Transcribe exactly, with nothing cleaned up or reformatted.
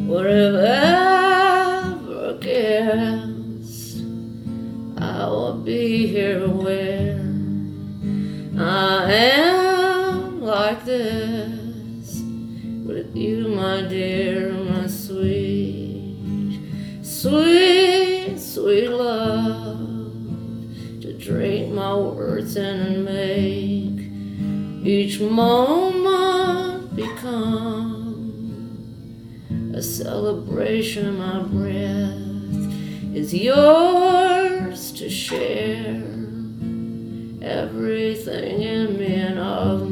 whatever guess I will be here where I am like this with you, my dear, my sweet, sweet, sweet love, to drink my words in and make each moment become a celebration. My breath is yours to share, everything in me and of